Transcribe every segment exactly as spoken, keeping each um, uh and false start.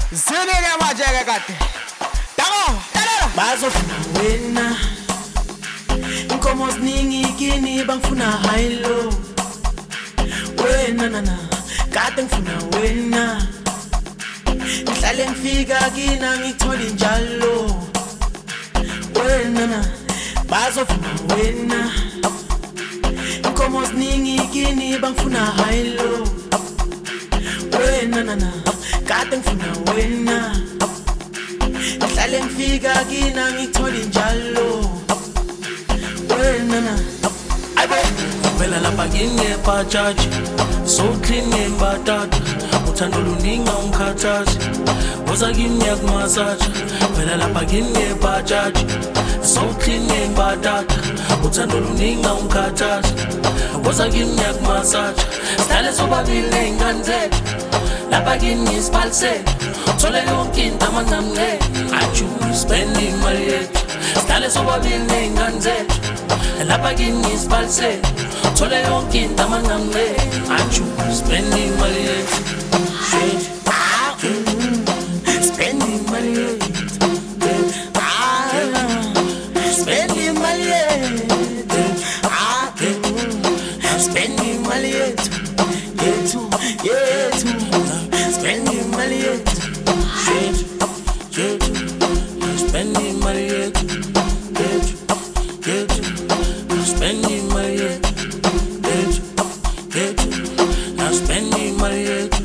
Zinike majeke kade. Dako, dalela. Bazofuna wena. Inkomo ziningi kini bangifuna high low. Wena na na, kade ngifuna wena. Ngihlale ngifika kina ngithole njalo. Wena na, bazofuna wena. Inkomo ziningi kini bangifuna high low. Wena na na, kade ngifuna wena. Ngihlale ngifika kina ngithole njalo. Wena na, ayibo vela lapha nginebhajaji so clean ngembatata uthando luninga ungikhathazi woza kimi ngiyakumasaja vela lapha nginebhajaji so clean ngembatata uthando luninga ungikhathazi woza kimi ngiyakumasaja sihlale sobabili ney'ngane zethu lapha kini ngisibhalisele thole yonke into amangamle ajule spend imali yethu sihlale sobabili ney'ngane zethu lapha kini ngisibhalisele thole yonke into amangamle ajule spend imali yethu spend imali yethu. Ah, spend imali yethu. Ah, spend imali yethu. Yethu, yethu. Spend imali yethu. spend imali yethu spend imali yethu now spend imali yethu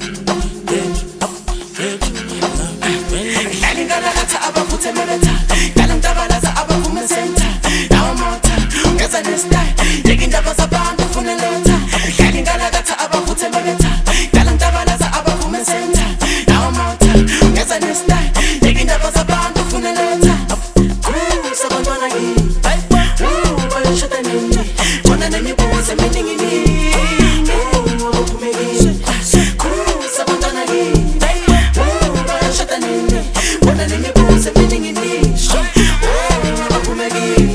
Dali ngalakatha abafuthe meletha. Dali mtabalaza abavume center. Now mota, ngeza nestyle. Yeki indaba zabantu ufune lotha. Dali ngalakatha abafuthe meletha. Dali mtabalaza abavume center. Now mota, ngeza nestyle. Yeki indaba zabantu ufune lotha. Ooh, sabantwana yini. Ooh, bayashada nini. Khona nemibuzo eminingi. Ooh, abaphumekile. Ooh, sabantwana yini. Ooh, bayashada nini. Khona nemibuzo eminingi. Ooh, abaphumekile.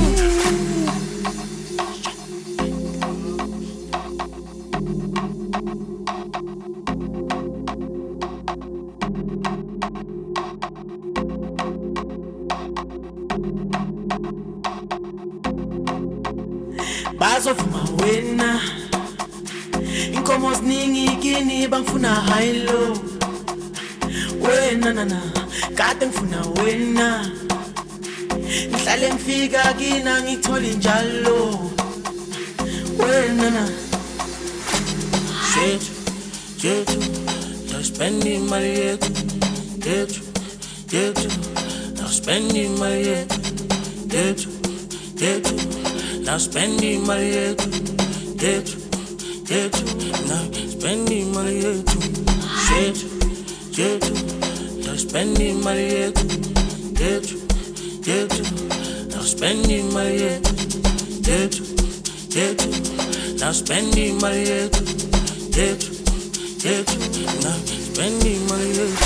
Bazofuna wena. Inkomo ziningi kini bangifuna high low. Wena na na, kade ngifuna wena. Ngihlale ngifika kina ngithole njalo. Wena na, Shit, shit, now spend imali yethu yethu yethu now spend imali yethu yethu yethu now spend imali yethu yethu yethu now spend imali yethu shit, shit, now spend imali yethu yethu yethu now spend imali yethu yethu yethu now spend imali yethu yethu yethu now spend imali yethu